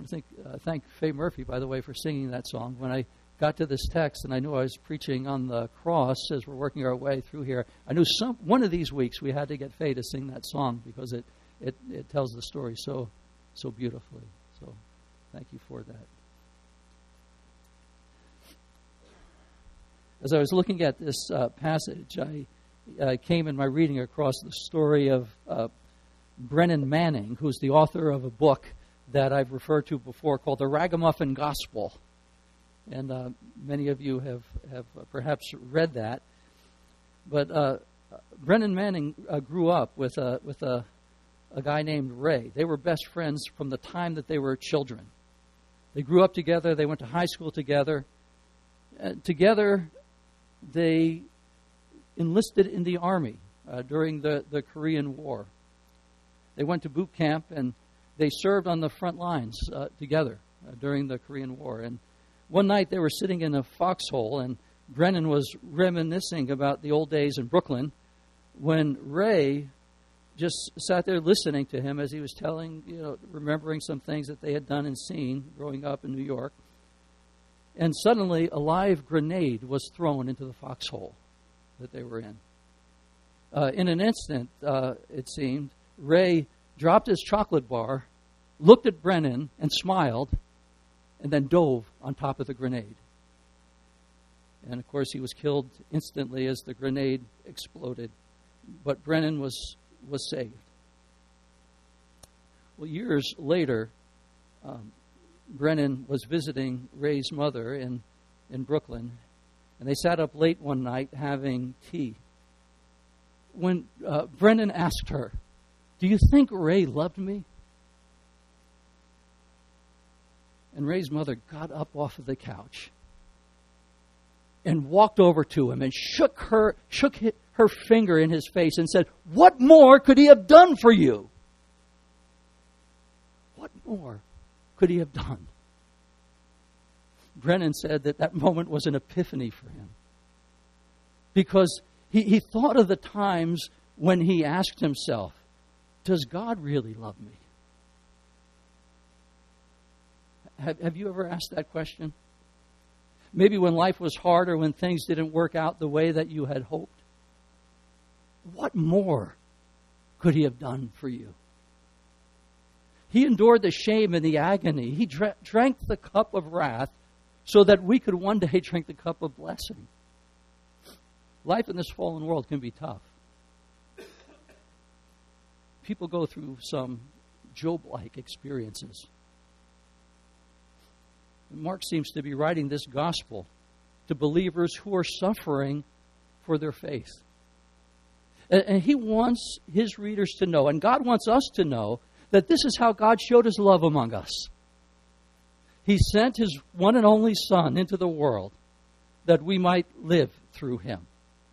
want to thank Faye Murphy, by the way, for singing that song. When I got to this text and I knew I was preaching on the cross as we're working our way through here, I knew one of these weeks we had to get Faye to sing that song because it tells the story so beautifully. So thank you for that. As I was looking at this passage, I came in my reading across the story of Brennan Manning, who's the author of a book that I've referred to before called The Ragamuffin Gospel. And many of you have perhaps read that. But Brennan Manning grew up with a guy named Ray. They were best friends from the time that they were children. They grew up together. They went to high school together. Together, they enlisted in the Army during the Korean War. They went to boot camp and they served on the front lines together during the Korean War. And one night they were sitting in a foxhole, and Brennan was reminiscing about the old days in Brooklyn when Ray just sat there listening to him as he was telling, remembering some things that they had done and seen growing up in New York. And suddenly a live grenade was thrown into the foxhole that they were in. In an instant, it seemed, Ray dropped his chocolate bar, looked at Brennan and smiled, and then dove on top of the grenade. And of course, he was killed instantly as the grenade exploded. But Brennan was saved. Well, years later, Brennan was visiting Ray's mother in Brooklyn, and they sat up late one night having tea. When Brennan asked her, "Do you think Ray loved me?" And Ray's mother got up off of the couch and walked over to him and shook her finger in his face and said, "What more could he have done for you? What more could he have done?" Brennan said that moment was an epiphany for him, because he thought of the times when he asked himself, does God really love me? Have you ever asked that question? Maybe when life was hard or when things didn't work out the way that you had hoped. What more could he have done for you? He endured the shame and the agony. He drank the cup of wrath so that we could one day drink the cup of blessing. Life in this fallen world can be tough. People go through some Job-like experiences. Mark seems to be writing this gospel to believers who are suffering for their faith. And he wants his readers to know, and God wants us to know, that this is how God showed his love among us. He sent his one and only Son into the world that we might live through him.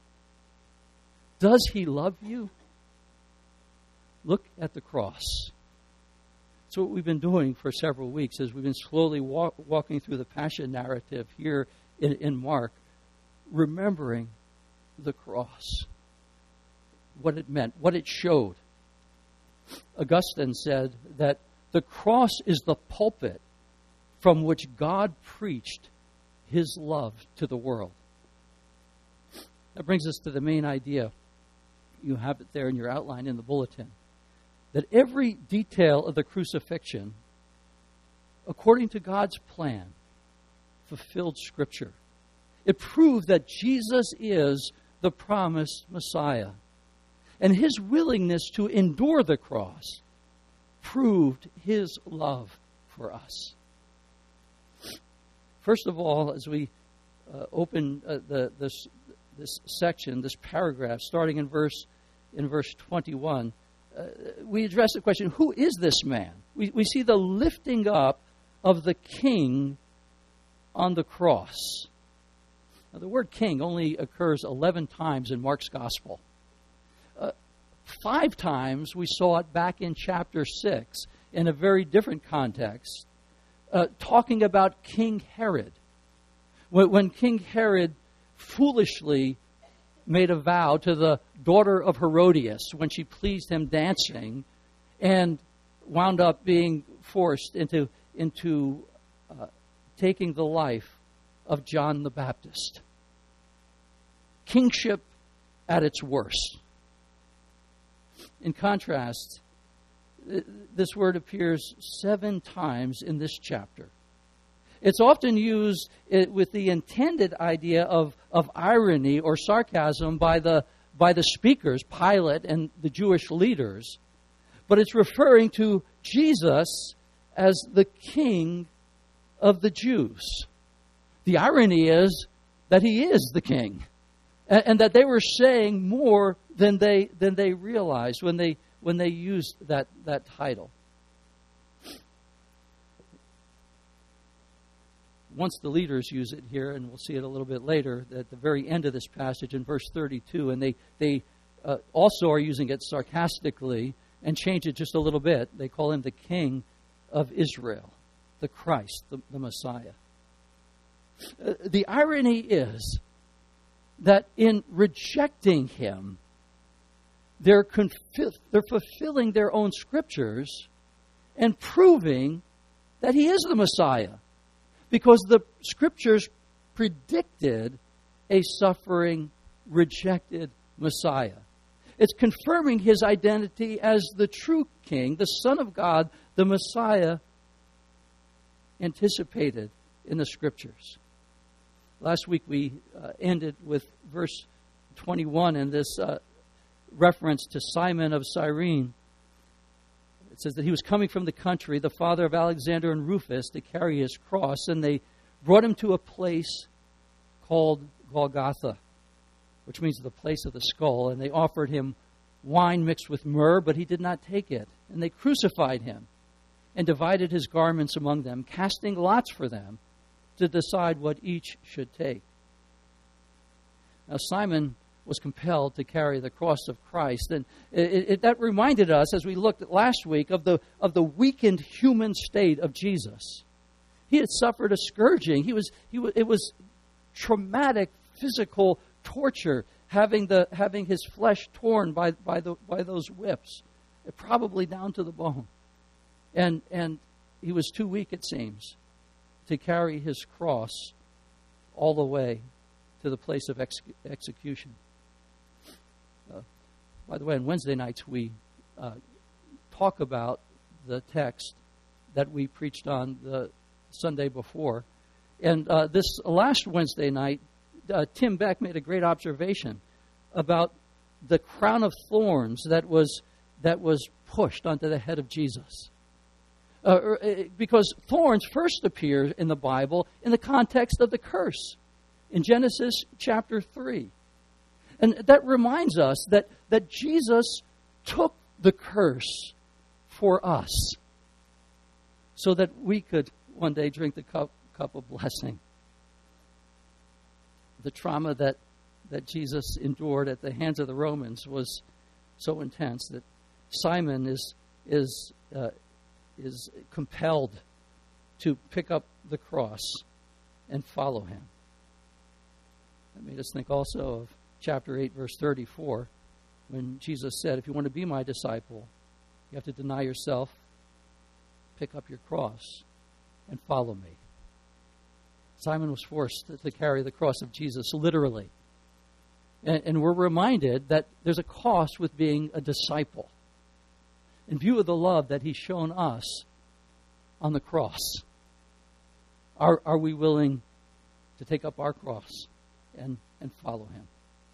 Does he love you? Look at the cross. So what we've been doing for several weeks is we've been slowly walking through the Passion narrative here in Mark, remembering the cross, what it meant, what it showed. Augustine said that the cross is the pulpit from which God preached his love to the world. That brings us to the main idea. You have it there in your outline in the bulletin. That every detail of the crucifixion, according to God's plan, fulfilled Scripture. It proved that Jesus is the promised Messiah. And his willingness to endure the cross proved his love for us. First of all, as we open this section, this paragraph, starting in verse 21, we address the question, who is this man? We see the lifting up of the king on the cross. Now, the word king only occurs 11 times in Mark's gospel. 5 times we saw it back in chapter 6 in a very different context, talking about King Herod. When King Herod foolishly made a vow to the daughter of Herodias when she pleased him dancing and wound up being forced into into taking the life of John the Baptist. Kingship at its worst. In contrast, this word appears 7 times in this chapter. It's often used with the intended idea of irony or sarcasm by the speakers, Pilate and the Jewish leaders. But it's referring to Jesus as the King of the Jews. The irony is that he is the King, and that they were saying more than they realized when they used that title. Once the leaders use it here, and we'll see it a little bit later, at the very end of this passage in verse 32, and they also are using it sarcastically and change it just a little bit. They call him the King of Israel, the Christ, the Messiah. The irony is that in rejecting him, they're fulfilling their own scriptures and proving that he is the Messiah, because the scriptures predicted a suffering, rejected Messiah. It's confirming his identity as the true King, the Son of God, the Messiah anticipated in the scriptures. Last week we ended with verse 21 and this reference to Simon of Cyrene. It says that he was coming from the country, the father of Alexander and Rufus, to carry his cross, and they brought him to a place called Golgotha, which means the place of the skull, and they offered him wine mixed with myrrh, but he did not take it. And they crucified him and divided his garments among them, casting lots for them to decide what each should take. Now Simon was compelled to carry the cross of Christ, and that reminded us, as we looked at last week, of the weakened human state of Jesus. He had suffered a scourging. It was traumatic physical torture, having his flesh torn by those whips, probably down to the bone, and he was too weak, it seems, to carry his cross all the way to the place of execution. By the way, on Wednesday nights we talk about the text that we preached on the Sunday before. And this last Wednesday night, Tim Beck made a great observation about the crown of thorns that was pushed onto the head of Jesus. Because thorns first appear in the Bible in the context of the curse in Genesis chapter 3. And that reminds us that Jesus took the curse for us so that we could one day drink the cup of blessing. The trauma that Jesus endured at the hands of the Romans was so intense that Simon is compelled to pick up the cross and follow him. That made us think also of chapter 8, verse 34, when Jesus said, if you want to be my disciple, you have to deny yourself, pick up your cross, and follow me. Simon was forced to carry the cross of Jesus literally. And we're reminded that there's a cost with being a disciple. In view of the love that he's shown us on the cross, are we willing to take up our cross and follow him?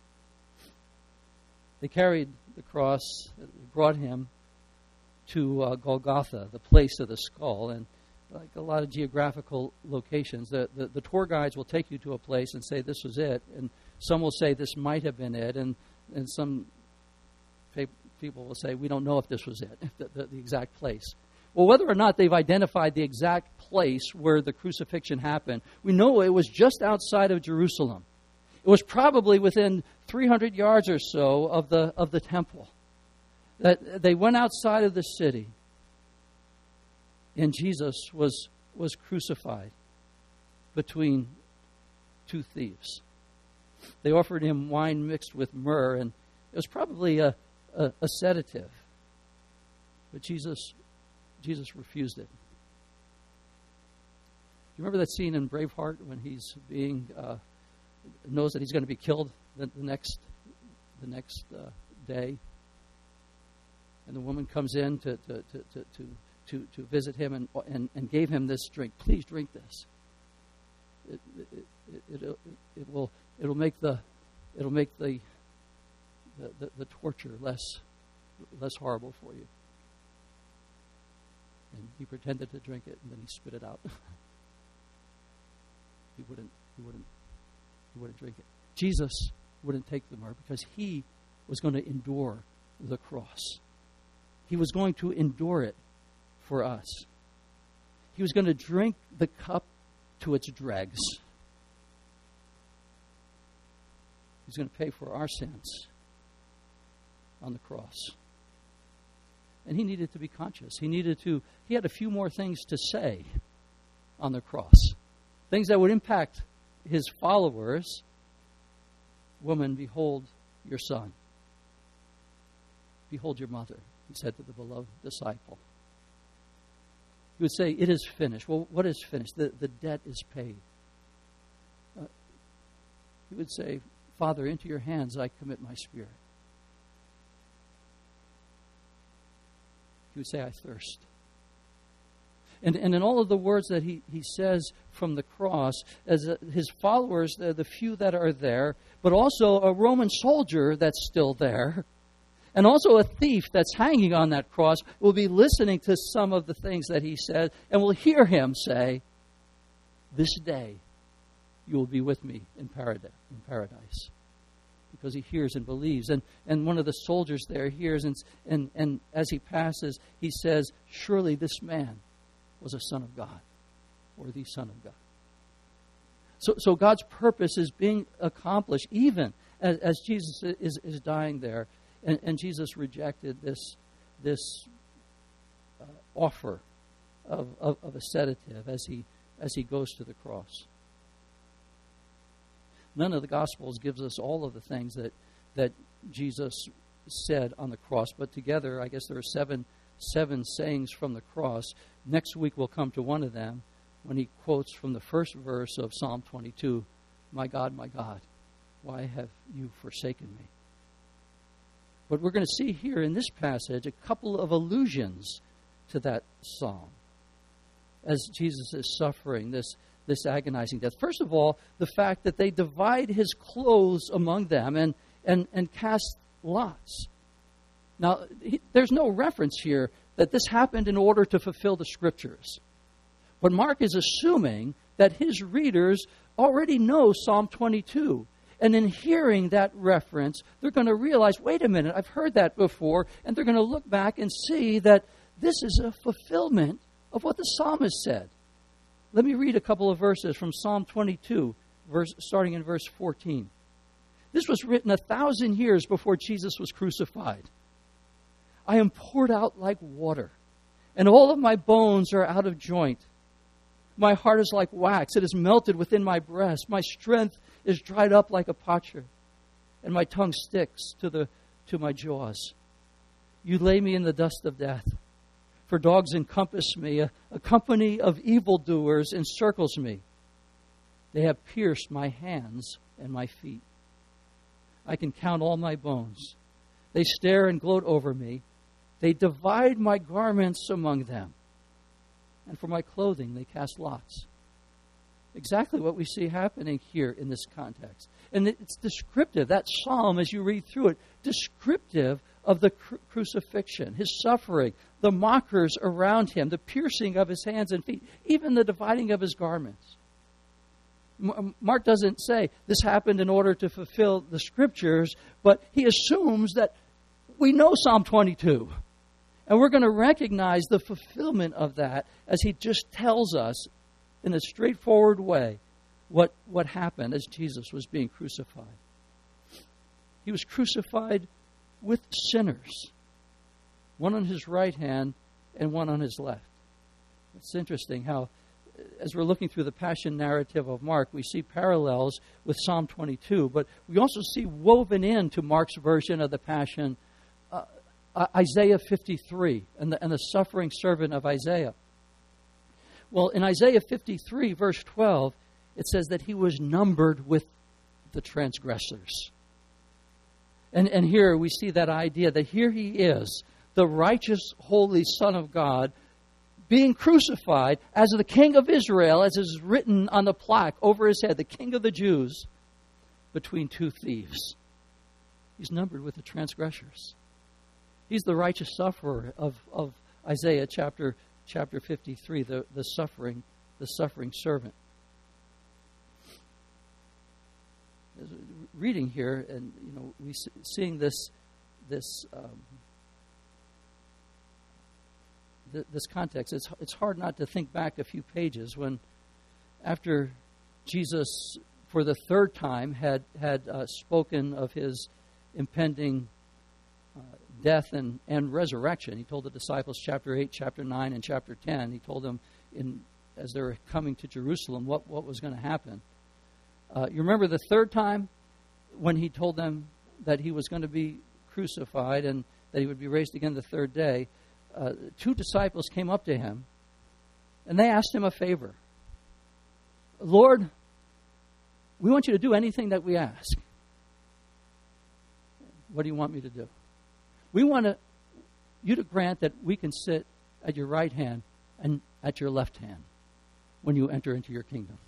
They carried the cross, brought him to Golgotha, the place of the skull, and like a lot of geographical locations, the tour guides will take you to a place and say this was it, and some will say this might have been it, and some people will say we don't know if this was it, the exact place. Well, whether or not they've identified the exact place where the crucifixion happened, we know it was just outside of Jerusalem. It was probably within 300 yards or so of the temple. That they went outside of the city, and Jesus was crucified between two thieves. They offered him wine mixed with myrrh, and it was probably a sedative. But Jesus refused it. you remember that scene in Braveheart when he's being knows that he's going to be killed the next day, and the woman comes in to visit him and gave him this drink. Please drink this. It'll make the torture less horrible for you. And he pretended to drink it, and then he spit it out. He wouldn't drink it. Jesus wouldn't take the myrrh because he was going to endure the cross. He was going to endure it for us. He was going to drink the cup to its dregs. He's going to pay for our sins on the cross. And he needed to be conscious. He had a few more things to say on the cross. Things that would impact his followers. Woman, behold your son. Behold your mother, he said to the beloved disciple. He would say, it is finished. Well, what is finished? The debt is paid. He would say, Father, into your hands I commit my spirit. He would say, I thirst. And in all of the words that he says from the cross, as his followers, the few that are there, but also a Roman soldier that's still there, and also a thief that's hanging on that cross, will be listening to some of the things that he said, and will hear him say, this day you will be with me in paradise. Because he hears and believes. And one of the soldiers there hears, and as he passes, he says, surely this man was a son of God, or the Son of God. So God's purpose is being accomplished even as Jesus is dying there. And Jesus rejected this offer of a sedative as he goes to the cross. None of the Gospels gives us all of the things that Jesus said on the cross, but together, I guess there are seven sayings from the cross. Next week we'll come to one of them when he quotes from the first verse of Psalm 22, my God, why have you forsaken me? But we're going to see here in this passage a couple of allusions to that psalm as Jesus is suffering this agonizing death. First of all, the fact that they divide his clothes among them and cast lots. Now, there's no reference here that this happened in order to fulfill the Scriptures. But Mark is assuming that his readers already know Psalm 22. And in hearing that reference, they're going to realize, wait a minute, I've heard that before. And they're going to look back and see that this is a fulfillment of what the psalmist said. Let me read a couple of verses from Psalm 22, starting in verse 14. This was written 1,000 years before Jesus was crucified. I am poured out like water, and all of my bones are out of joint. My heart is like wax. It is melted within my breast. My strength is dried up like a potsherd, and my tongue sticks to my jaws. You lay me in the dust of death, for dogs encompass me. A company of evildoers encircles me. They have pierced my hands and my feet. I can count all my bones. They stare and gloat over me. They divide my garments among them. And for my clothing, they cast lots. Exactly what we see happening here in this context. And it's descriptive, that psalm, as you read through it, descriptive of the crucifixion, his suffering, the mockers around him, the piercing of his hands and feet, even the dividing of his garments. Mark doesn't say this happened in order to fulfill the Scriptures, but he assumes that we know Psalm 22. And we're going to recognize the fulfillment of that as he just tells us in a straightforward way what happened as Jesus was being crucified. He was crucified with sinners, one on his right hand and one on his left. It's interesting how, as we're looking through the Passion narrative of Mark, we see parallels with Psalm 22, but we also see woven into Mark's version of the Passion Isaiah 53 and the suffering servant of Isaiah. Well, in Isaiah 53, verse 12, it says that he was numbered with the transgressors. And here we see that idea that here he is, the righteous, holy Son of God, being crucified as the King of Israel, as is written on the plaque over his head, the King of the Jews, between two thieves. He's numbered with the transgressors. He's the righteous sufferer of Isaiah chapter 53, the suffering servant. Reading here, and we seeing this context. It's hard not to think back a few pages when, after Jesus for the third time had spoken of his impending death and resurrection. He told the disciples, chapter 8, chapter 9, and chapter 10. He told them as they were coming to Jerusalem what was going to happen. You remember the third time when he told them that he was going to be crucified and that he would be raised again the third day. Two disciples came up to him and they asked him a favor. Lord, we want you to do anything that we ask. What do you want me to do? We want you to grant that we can sit at your right hand and at your left hand when you enter into your kingdom.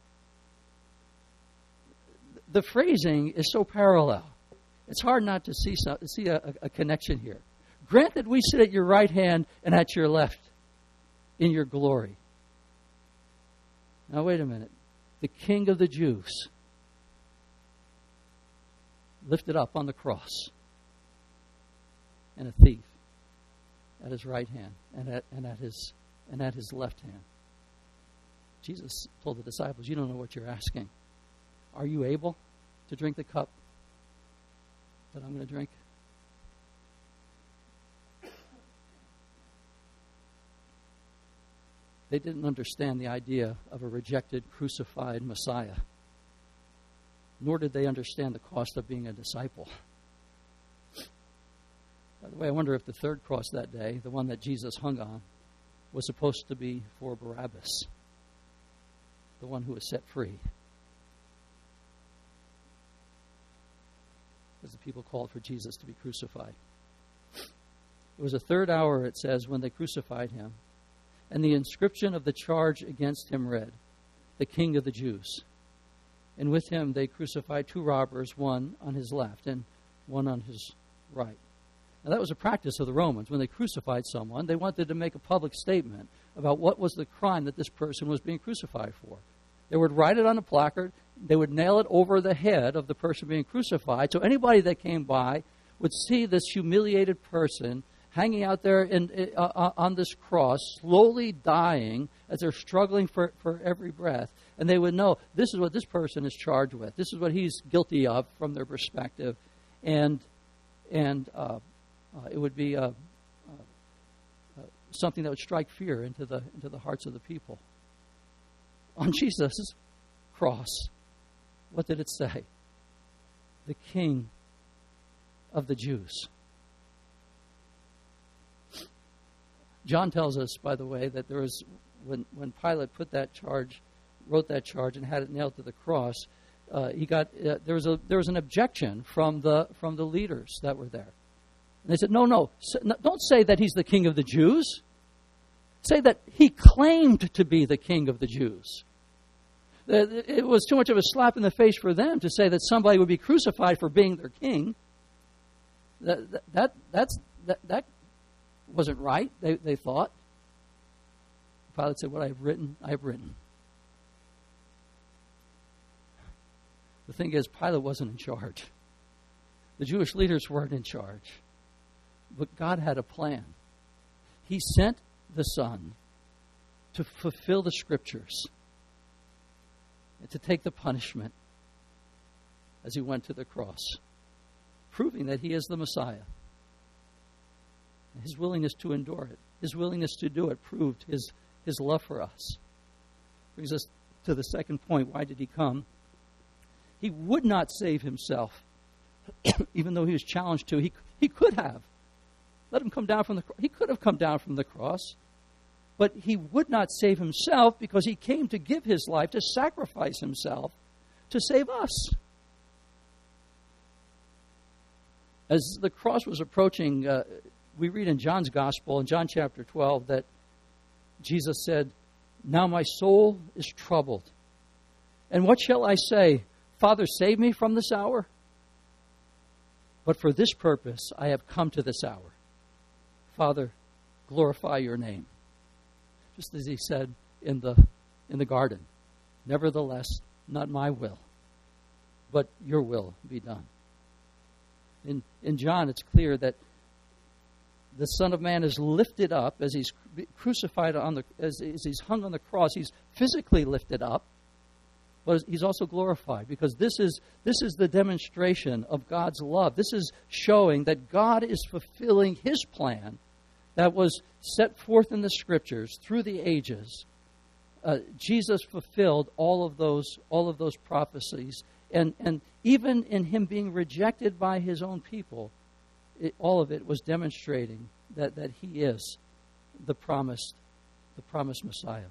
The phrasing is so parallel. It's hard not to see a connection here. Grant that we sit at your right hand and at your left in your glory. Now, wait a minute. The King of the Jews lifted up on the cross, and a thief at his right hand and at his left hand. Jesus told the disciples, you don't know what you're asking. Are you able to drink the cup that I'm going to drink? They didn't understand the idea of a rejected, crucified Messiah. Nor did they understand the cost of being a disciple. By the way, I wonder if the third cross that day, the one that Jesus hung on, was supposed to be for Barabbas, the one who was set free. As the people called for Jesus to be crucified. It was the third hour, it says, when they crucified him. And the inscription of the charge against him read, the King of the Jews. And with him they crucified two robbers, one on his left and one on his right. Now that was a practice of the Romans. When they crucified someone, they wanted to make a public statement about what was the crime that this person was being crucified for. They would write it on a placard. They would nail it over the head of the person being crucified. So anybody that came by would see this humiliated person hanging out there on this cross, slowly dying as they're struggling for every breath. And they would know, this is what this person is charged with. This is what he's guilty of from their perspective. And it would be something that would strike fear into the hearts of the people. On Jesus' cross, what did it say? The King of the Jews. John tells us, by the way, that there was when Pilate wrote that charge and had it nailed to the cross. There was an objection from the leaders that were there. And they said, no, don't say that he's the King of the Jews. Say that he claimed to be the King of the Jews. It was too much of a slap in the face for them to say that somebody would be crucified for being their king. That wasn't right, they thought. Pilate said, what I have written, I have written. The thing is, Pilate wasn't in charge. The Jewish leaders weren't in charge. But God had a plan. He sent the Son to fulfill the Scriptures and to take the punishment as he went to the cross, proving that he is the Messiah. His willingness to endure it, his willingness to do it, proved his love for us. Brings us to the second point. Why did he come? He would not save himself, even though he was challenged to. He could have. Let him come down from the cross. He could have come down from the cross. but he would not save himself because he came to give his life, to sacrifice himself, to save us. As the cross was approaching, we read in John's Gospel, in John chapter 12, that Jesus said, "Now my soul is troubled. And what shall I say? Father, save me from this hour? But for this purpose I have come to this hour. Father, glorify your name." Just as he said in the garden, "Nevertheless, not my will, but your will be done." In John, it's clear that the Son of Man is lifted up as he's crucified as he's hung on the cross. He's physically lifted up, but he's also glorified, because this is the demonstration of God's love. This is showing that God is fulfilling his plan that was set forth in the Scriptures through the ages. Jesus fulfilled all of those prophecies, and even in him being rejected by his own people, all of it was demonstrating that he is the promised Messiah.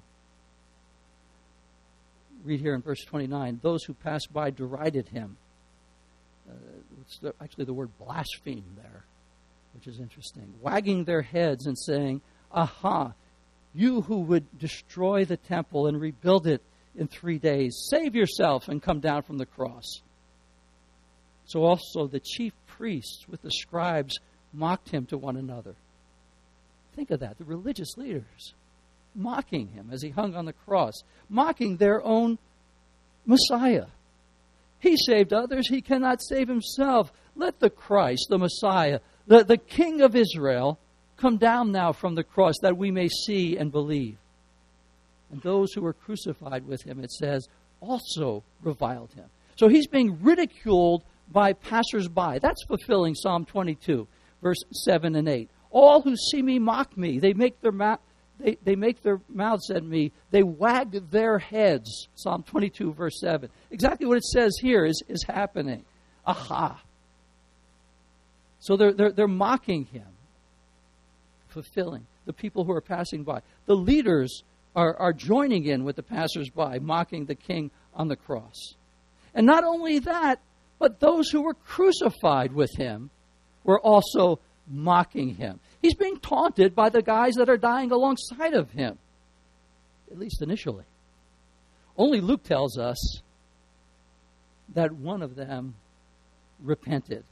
Read here in verse 29, those who passed by derided him. It's actually the word blaspheme there, which is interesting. Wagging their heads and saying, "Aha, you who would destroy the temple and rebuild it in 3 days, save yourself and come down from the cross." So also the chief priests with the scribes mocked him to one another. Think of that, the religious leaders mocking him as he hung on the cross, mocking their own Messiah. He saved others, he cannot save himself. Let the Christ, the Messiah, the King of Israel, come down now from the cross that we may see and believe. And those who were crucified with him, it says, also reviled him. So he's being ridiculed by passersby. That's fulfilling Psalm 22, verse 7 and 8. All who see me mock me. They make their mouths at me. They wag their heads. Psalm 22, verse 7. Exactly what it says here is happening. Aha. So they're mocking him, fulfilling the people who are passing by. The leaders are joining in with the passersby, mocking the king on the cross. And not only that, but those who were crucified with him were also mocking him. He's being taunted by the guys that are dying alongside of him, at least initially. Only Luke tells us that one of them repented.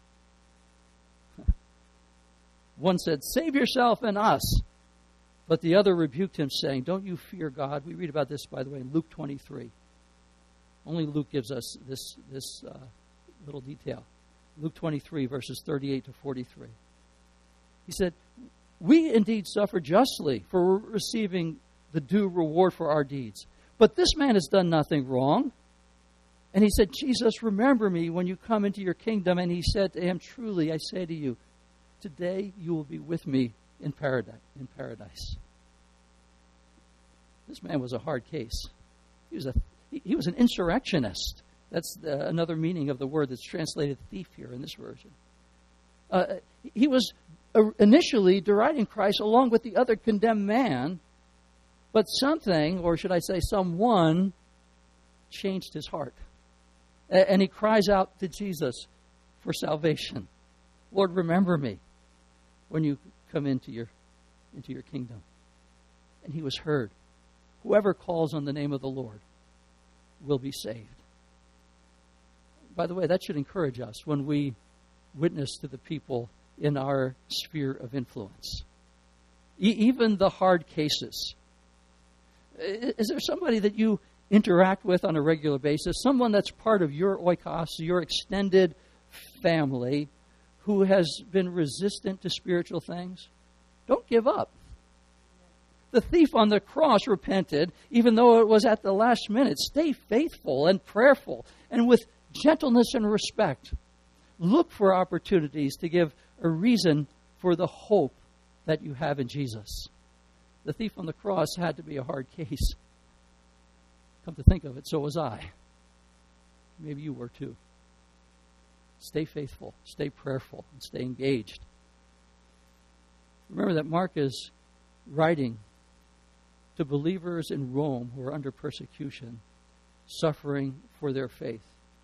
One said, "Save yourself and us." But the other rebuked him, saying, "Don't you fear God?" We read about this, by the way, in Luke 23. Only Luke gives us this little detail. Luke 23, verses 38 to 43. He said, "We indeed suffer justly for receiving the due reward for our deeds. But this man has done nothing wrong." And he said, "Jesus, remember me when you come into your kingdom." And he said to him, "Truly, I say to you, today you will be with me in paradise." This man was a hard case. He was an insurrectionist. That's another meaning of the word that's translated thief here in this version. He was initially deriding Christ along with the other condemned man, but something, or should I say someone, changed his heart. And he cries out to Jesus for salvation. "Lord, remember me when you come into your kingdom." And he was heard. Whoever calls on the name of the Lord will be saved. By the way, that should encourage us when we witness to the people in our sphere of influence. Even the hard cases. Is there somebody that you interact with on a regular basis, someone that's part of your oikos, your extended family, who has been resistant to spiritual things? Don't give up. The thief on the cross repented, even though it was at the last minute. Stay faithful and prayerful and with gentleness and respect. Look for opportunities to give a reason for the hope that you have in Jesus. The thief on the cross had to be a hard case. Come to think of it, so was I. Maybe you were too. Stay faithful, stay prayerful, and stay engaged. Remember that Mark is writing to believers in Rome who are under persecution, suffering for their faith?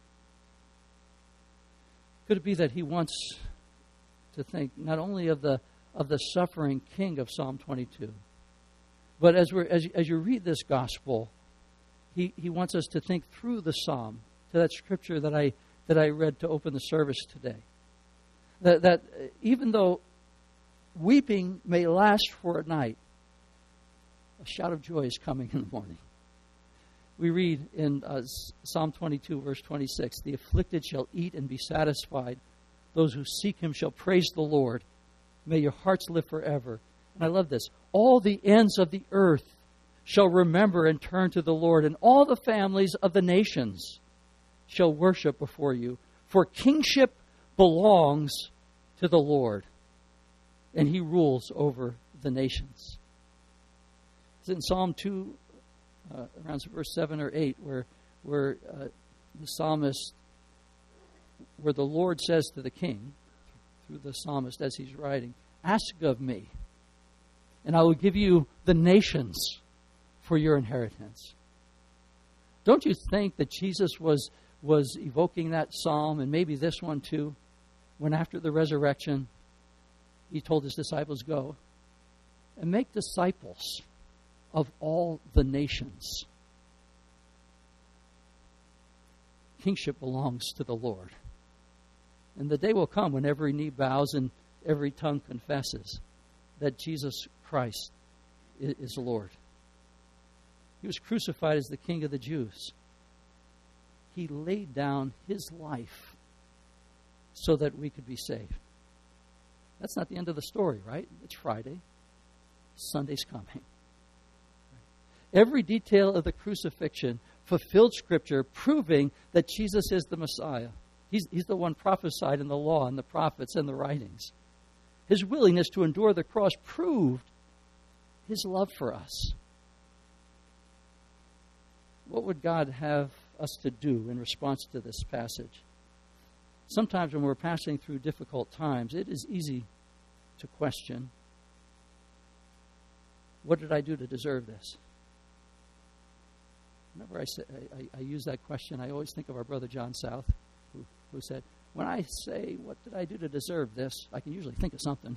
Could it be that he wants to think not only of the suffering king of Psalm 22, but as you read this gospel, he wants us to think through the psalm, to that scripture that I read to open the service today. That even though weeping may last for a night, a shout of joy is coming in the morning. We read in Psalm 22, verse 26, "The afflicted shall eat and be satisfied. Those who seek him shall praise the Lord. May your hearts live forever." And I love this. "All the ends of the earth shall remember and turn to the Lord, and all the families of the nations shall worship before you. For kingship belongs to the Lord, and he rules over the nations." It's in Psalm 2, around verse 7 or 8, where the psalmist, where the Lord says to the king, through the psalmist as he's writing, "Ask of me, and I will give you the nations for your inheritance." Don't you think that Jesus was evoking that psalm, and maybe this one too, when after the resurrection, he told his disciples, "Go and make disciples of all the nations." Kingship belongs to the Lord. And the day will come when every knee bows and every tongue confesses that Jesus Christ is Lord. He was crucified as the King of the Jews. He laid down his life so that we could be saved. That's not the end of the story, right? It's Friday. Sunday's coming. Every detail of the crucifixion fulfilled Scripture, proving that Jesus is the Messiah. He's the one prophesied in the law and the prophets and the writings. His willingness to endure the cross proved his love for us. What would God have us to do in response to this passage? Sometimes when we're passing through difficult times, it is easy to question, what did I do to deserve this? Whenever I use that question, I always think of our brother John South, who said, when I say, what did I do to deserve this, I can usually think of something.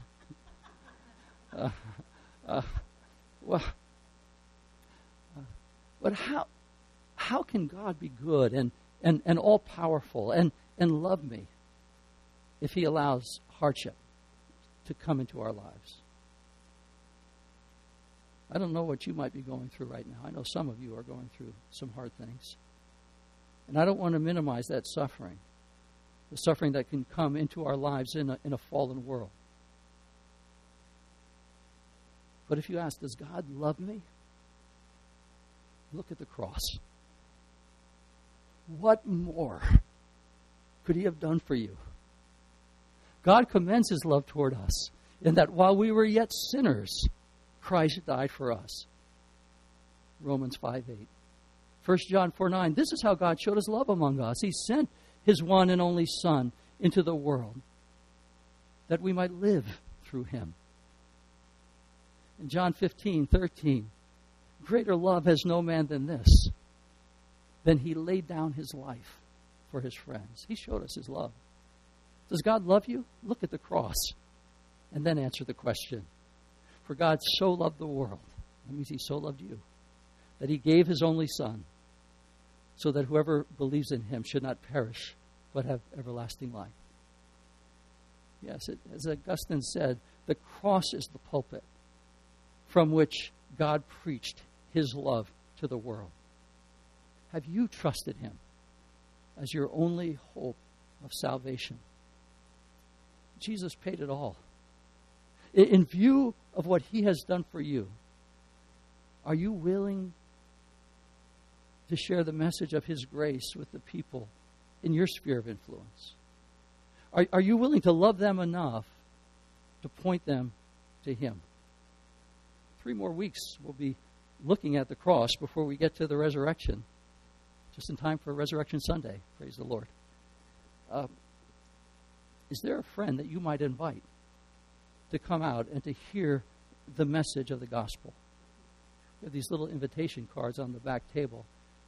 But how can God be good and all-powerful and love me if he allows hardship to come into our lives? I don't know what you might be going through right now. I know some of you are going through some hard things. And I don't want to minimize that suffering, the suffering that can come into our lives in a fallen world. But if you ask, does God love me? Look at the cross. What more could he have done for you? God commends his love toward us in that while we were yet sinners, Christ died for us. Romans 5:8. 1 John 4:9. This is how God showed his love among us. He sent his one and only Son into the world that we might live through him. In John 15:13. Greater love has no man than this, than he laid down his life for his friends. He showed us his love. Does God love you? Look at the cross and then answer the question. For God so loved the world, that means he so loved you, that he gave his only Son, so that whoever believes in him should not perish, but have everlasting life. Yes, as Augustine said, the cross is the pulpit from which God preached his love to the world. Have you trusted him as your only hope of salvation? Jesus paid it all. In view of what he has done for you, are you willing to share the message of his grace with the people in your sphere of influence? Are you willing to love them enough to point them to him? 3 more weeks we'll be looking at the cross before we get to the resurrection, just in time for Resurrection Sunday. Praise the Lord. Is there a friend that you might invite to come out and to hear the message of the gospel? We have these little invitation cards on the back table,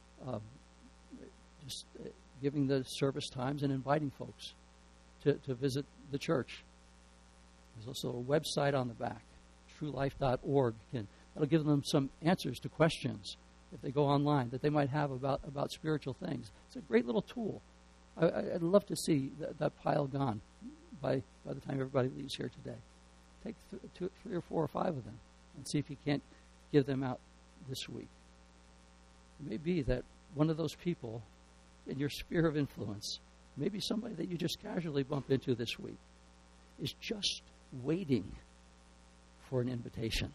just giving the service times and inviting folks to visit the church. There's also a website on the back, truelife.org. That'll give them some answers to questions if they go online that they might have about spiritual things. It's a great little tool. I'd love to see that pile gone by the time everybody leaves here today. Take 3 or 4 or 5 of them and see if you can't give them out this week. It may be that one of those people in your sphere of influence, maybe somebody that you just casually bump into this week, is just waiting for an invitation.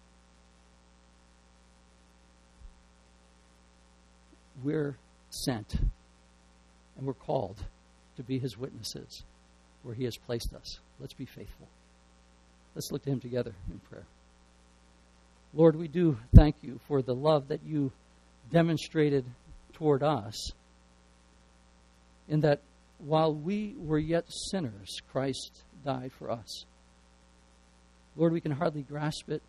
We're sent and we're called to be his witnesses where he has placed us. Let's be faithful. Let's look to him together in prayer. Lord, we do thank you for the love that you demonstrated toward us, in that while we were yet sinners, Christ died for us. Lord, we can hardly grasp it.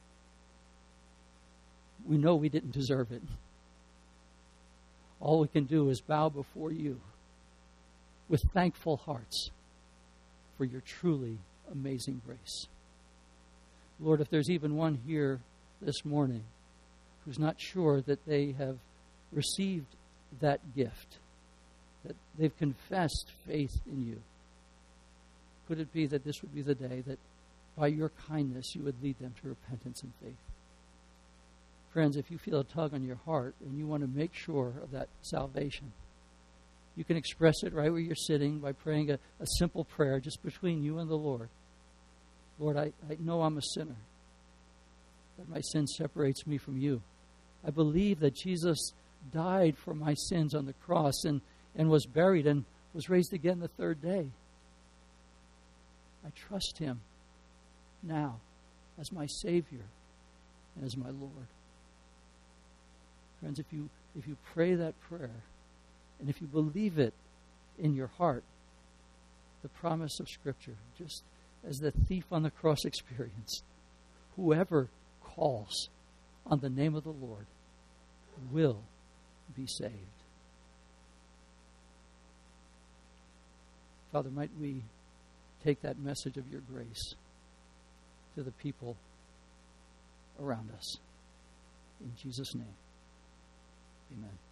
We know we didn't deserve it. All we can do is bow before you with thankful hearts for your truly amazing grace. Lord, if there's even one here this morning who's not sure that they have received that gift, that they've confessed faith in you, could it be that this would be the day that by your kindness you would lead them to repentance and faith? Friends, if you feel a tug on your heart and you want to make sure of that salvation, you can express it right where you're sitting by praying a simple prayer just between you and the Lord. Lord, I know I'm a sinner, that my sin separates me from you. I believe that Jesus died for my sins on the cross and was buried and was raised again the third day. I trust him now as my Savior and as my Lord. Friends, if you pray that prayer, and if you believe it in your heart, the promise of Scripture, just as the thief on the cross experienced, whoever calls on the name of the Lord will be saved. Father, might we take that message of your grace to the people around us. In Jesus' name, amen.